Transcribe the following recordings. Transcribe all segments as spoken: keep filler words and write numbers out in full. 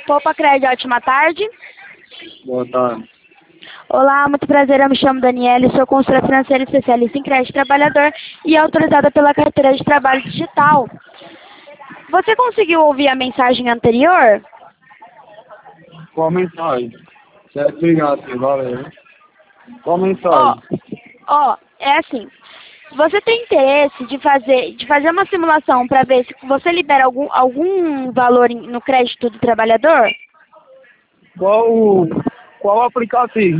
Poupa Crédito, ótima tarde. Boa tarde. Olá, muito prazer, eu me chamo Daniela, sou consultora financeira especialista em crédito trabalhador e autorizada pela carteira de trabalho digital. Você conseguiu ouvir a mensagem anterior? Qual mensagem? Certo, obrigado, sim, valeu. Qual Ó, mensagem? ó, é assim, você tem interesse de fazer, de fazer uma simulação para ver se você libera algum, algum valor em- no crédito do trabalhador? Qual o qual o aplicativo?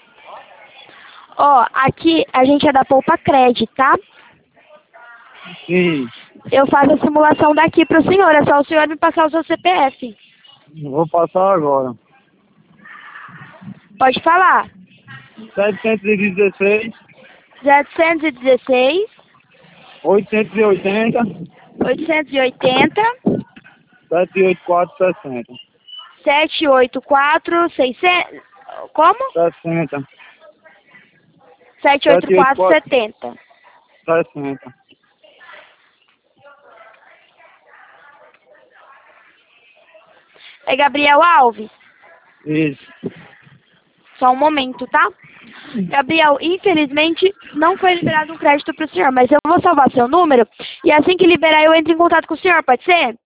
Ó, aqui a gente é da Poupa Crédito, tá? Sim, Eu faço a simulação daqui para o senhor, é só o senhor me passar o seu C P F. vou passar agora. Pode falar. setecentos e dezesseis, setecentos e dezesseis, oitocentos e oitenta, oitocentos e oitenta, sete oito quatro sessenta. setecentos e oitenta e quatro, seiscentos... Como? sessenta. setecentos e oitenta e quatro, setenta. sessenta. É Gabriel Alves? Isso. Só um momento, tá? Gabriel, infelizmente não foi liberado um crédito para o senhor, mas eu vou salvar seu número e assim que liberar eu entro em contato com o senhor, pode ser?